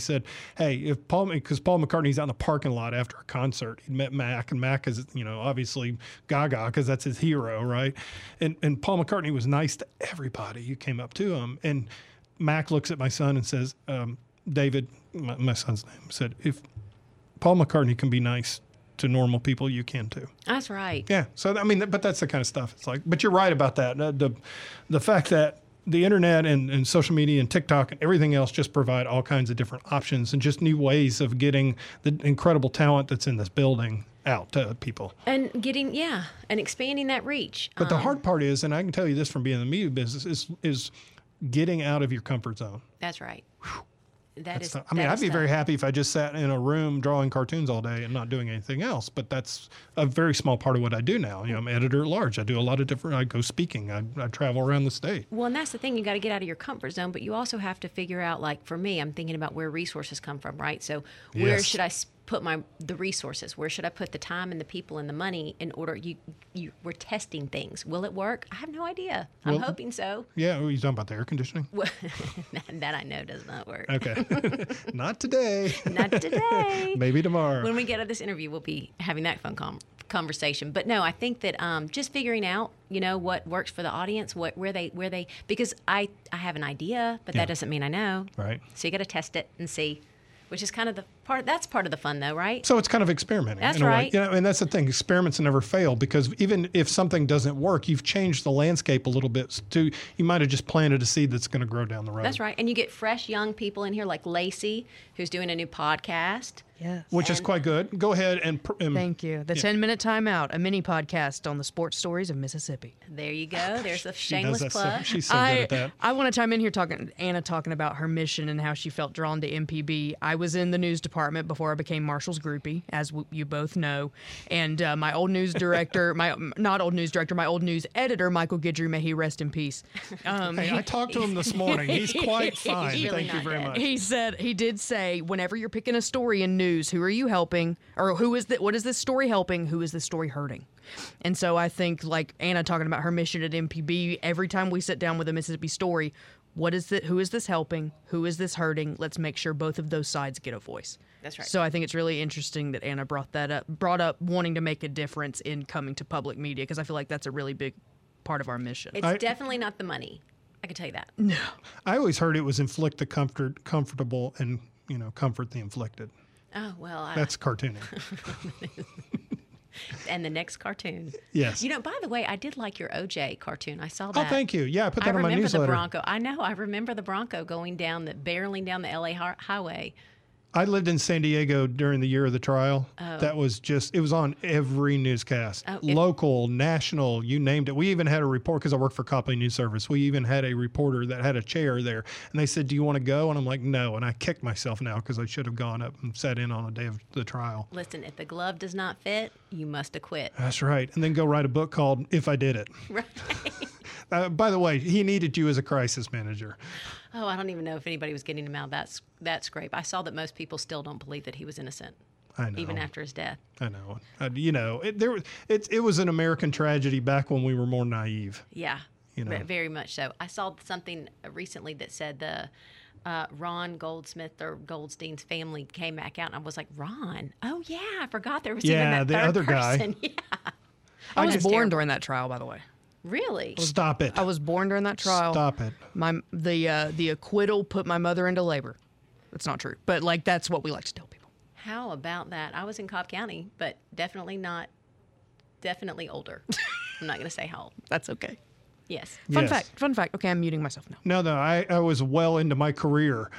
hey, if Paul, because Paul McCartney's out in the parking lot after a concert, he met Mac, and Mac is, you know, obviously Gaga because that's his hero, right? And and Paul McCartney was nice to everybody who came up to him. And Mac looks at my son and says, um, David, my, my son's name, said, if Paul McCartney can be nice to normal people, you can too. That's right. Yeah. So, I mean, but that's the kind of stuff. It's like, but you're right about that. The, the, the fact that the internet and, and social media and TikTok and everything else just provide all kinds of different options and just new ways of getting the incredible talent that's in this building out to people. And getting, yeah, and expanding that reach. But the Um, hard part is, and I can tell you this from being in the media business, is, is getting out of your comfort zone. That's right. That That's is. tough. I mean, that I'd is be tough. very happy if I just sat in a room drawing cartoons all day and not doing anything else. But that's a very small part of what I do now. You know, I'm editor at large. I do a lot of different. I go speaking. I, I travel around the state. Well, and that's the thing. You got to get out of your comfort zone, but you also have to figure out. Like for me, I'm thinking about where resources come from, right? So where Yes. should I s- put my the resources? Where should I put the time and the people and the money in order? You you we're testing things. Will it work? I have no idea. I'm Well- hoping so. Yeah, are you talking about the air conditioning? Well, that I know does not work. Okay, not today. Not today. Maybe tomorrow. When we get out of this interview, we'll be having that fun com- conversation. But no, I think that um, just figuring out, you know, what works for the audience, what where they where they because I I have an idea, but Yeah. that doesn't mean I know. Right. So you got to test it and see, which is kind of the part. That's part of the fun, though, right? So it's kind of experimenting. That's in a way. right. You know, and that's the thing. Experiments never fail because even if something doesn't work, you've changed the landscape a little bit. To you might have just planted a seed that's going to grow down the road. That's right. And you get fresh young people in here like Lacey, who's doing a new podcast. Yes. Which is quite good. Go ahead and. pr- and Thank you. The ten minute timeout, a mini podcast on the sports stories of Mississippi. There you go. There's a she does shameless that so- plug. she's so good I, at that. I want to chime in here talking Anna talking about her mission and how she felt drawn to M P B. I was in the news department before I became Marshall's groupie, as w- you both know. And uh, my old news director, my not old news director, my old news editor, Michael Guidry, may he rest in peace. Um, Hey, I talked to him this morning. He's quite fine. He's really Thank you not very dead. much. He said he did say whenever you're picking a story in news, who are you helping, or who is that? What is this story helping? Who is this story hurting? And so I think, like Anna talking about her mission at M P B, every time we sit down with a Mississippi story, what is it? Who is this helping? Who is this hurting? Let's make sure both of those sides get a voice. That's right. So I think it's really interesting that Anna brought that up, brought up wanting to make a difference in coming to public media, because I feel like that's a really big part of our mission. It's I- definitely not the money. I can tell you that. I always heard it was inflict the comfort, comfortable, and you know, comfort the inflicted. Oh, well. I, That's cartooning. and the next cartoon. Yes. You know, by the way, I did like your O J cartoon. I saw Oh, that. thank you. Yeah, I put I that on my remember the newsletter. Bronco. I know. I remember the Bronco going down the barreling down the L A hi- highway. I lived in San Diego during the year of the trial. That was just, it was on every newscast. Oh, if- Local, national, you named it. We even had a report, because I work for Copley News Service. We even had a reporter that had a chair there. And they said, do you want to go? And I'm like, no. And I kicked myself now because I should have gone up and sat in on a day of the trial. Listen, if the glove does not fit, you must acquit. That's right. And then go write a book called If I Did It. Right. Uh, by the way, he needed you as a crisis manager. Oh, I don't even know if anybody was getting him out of that, s- that scrape. I saw that most people still don't believe that he was innocent, I know. even after his death. I know. Uh, you know, it, there, it, it was an American tragedy back when we were more naive. Yeah, You know. ve- very much so. I saw something recently that said the uh, Ron Goldsmith or Goldstein's family came back out, and I was like, Ron? Oh, yeah, I forgot there was even Yeah, that the third other guy. person. Yeah. I was That's born terrible. during that trial, by the way. Really? Stop it. I was born during that trial. Stop it. My the uh, the acquittal put my mother into labor. That's not true, but like that's what we like to tell people. How about that? I was in Cobb County, but definitely not, definitely older. I'm not going to say how old. That's okay. Yes. Fun Yes. fact. Fun fact. Okay, I'm muting myself now. No, no, I, I was well into my career.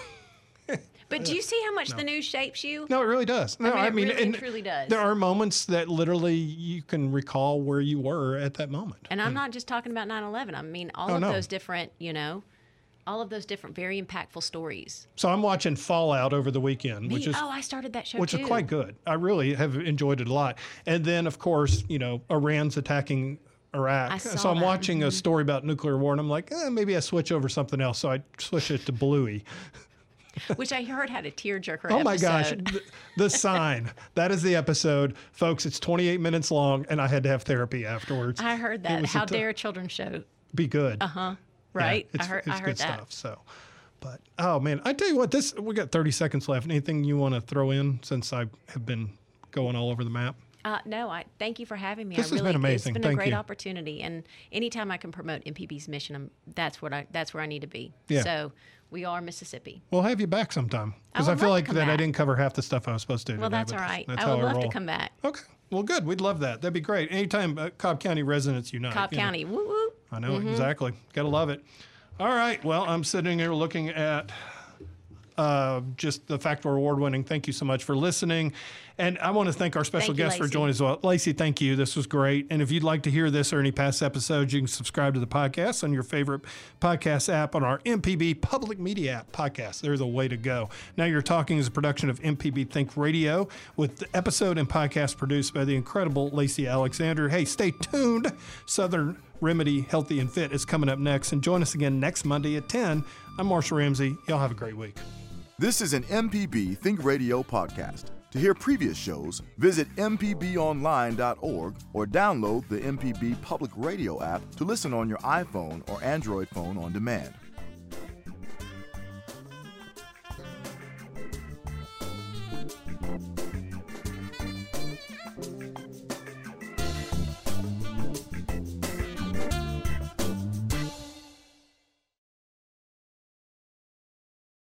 But do you see how much the news shapes you? No, it really does. No, mean, I it mean, really and truly does. There are moments that literally you can recall where you were at that moment. And I'm not just talking about nine eleven. I mean, all Oh, of no. those different, you know, all of those different very impactful stories. So I'm watching Fallout over the weekend, Me, which is oh, I started that show which too. is quite good. I really have enjoyed it a lot. And then, of course, you know, Iran's attacking Iraq. I saw so I'm that. watching a story about nuclear war, and I'm like, eh, maybe I switch over something else. So I switch it to Bluey. Which I heard had a tearjerker Oh my gosh, episode. the, the sign. That is the episode, folks. It's twenty-eight minutes long, and I had to have therapy afterwards. I heard It that. was How a t- dare a children's show? Be good. Uh huh. Right. Yeah, it's, I heard. it's I heard good that. stuff. So, But, oh, man, I tell you what, this we got thirty seconds left. Anything you want to throw in since I have been going all over the map? Uh, no, I thank you for having me. This I has really, been amazing. It's been Thank a great you. opportunity, and anytime I can promote M P B's mission, I'm, that's what I that's where I need to be. Yeah. So we are Mississippi. We'll have you back sometime because I I, would feel love to like come that I back. didn't cover half the stuff I was supposed to. Well, today, that's but all right. That's I how would love to roll. come back. Okay. Well, good. We'd love that. That'd be great. Anytime uh, Cobb County residents unite. Cobb you know. County, woo woo. I know, exactly. Got to love it. All right. Well, I'm sitting here looking at uh, just the Factor Award winning. Thank you so much for listening. And I want to thank our special Thank you, guest for Lacey. joining as well. Lacey, thank you. This was great. And if you'd like to hear this or any past episodes, you can subscribe to the podcast on your favorite podcast app on our M P B Public Media app podcast. There's a way to go. Now You're Talking is a production of M P B Think Radio with the episode and podcast produced by the incredible Lacey Alexander. Hey, stay tuned. Southern Remedy Healthy and Fit is coming up next. And join us again next Monday at ten. I'm Marshall Ramsey. Y'all have a great week. This is an M P B Think Radio podcast. To hear previous shows, visit m p b online dot org or download the M P B Public Radio app to listen on your iPhone or Android phone on demand.